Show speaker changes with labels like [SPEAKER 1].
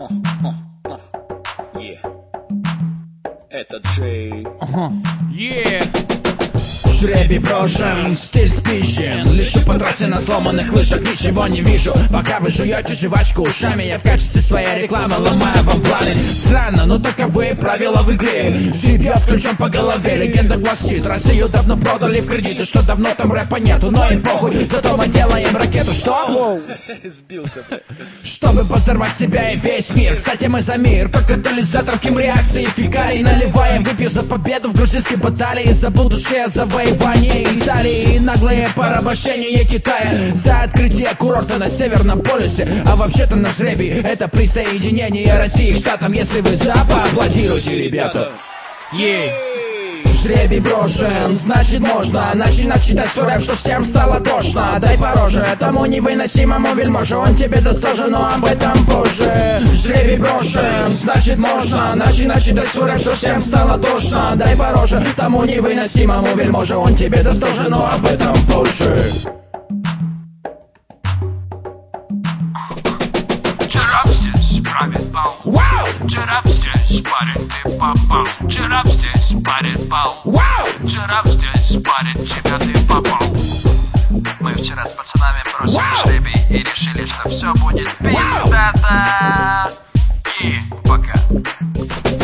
[SPEAKER 1] Это Джей.
[SPEAKER 2] Жребий брошен, стиль спищен. Лечу по трассе на сломанных лыжах, ничего не вижу. Пока вы жуете жвачку ушами, я в качестве своей рекламы ломаю вам планы. Странно, но таковы правила в игре. Шибет ключом по голове, легенда гласит: Россию давно продали в кредит, и что давно там рэпа нету. Но им похуй, зато мы делаем ракету. Что?
[SPEAKER 1] Сбился.
[SPEAKER 2] Чтобы взорвать себя и весь мир. Кстати, мы за мир, как катализатор кем реакции фекалий. Наливаем, выпью за победу в грузинской баталии, за будущее завоевание Италии и наглое порабощение Китая, за открытие курорта на Северном полюсе. А вообще-то наш жребий — это присоединение России к Штатам. Если вы за, поаплодируйте, ребята. Жребий брошен, значит можно начинать читать свой рэп, что всем стало тошно. Дай по роже этому невыносимому вельможе, он тебе достожен, но об этом позже. Жребий брошен, значит можно начинать читать свой рэп, что всем стало тошно. Дай по роже тому невыносимому вельможе, он тебе достожен, но об этом позже.
[SPEAKER 3] Джерап здесь правит бал. Джерап здесь парень, ты попал. Джерап здесь парит бал. Джерап здесь парит, тебя ты попал. Мы вчера с пацанами бросили жребий и решили, что все будет пиздато. И пока.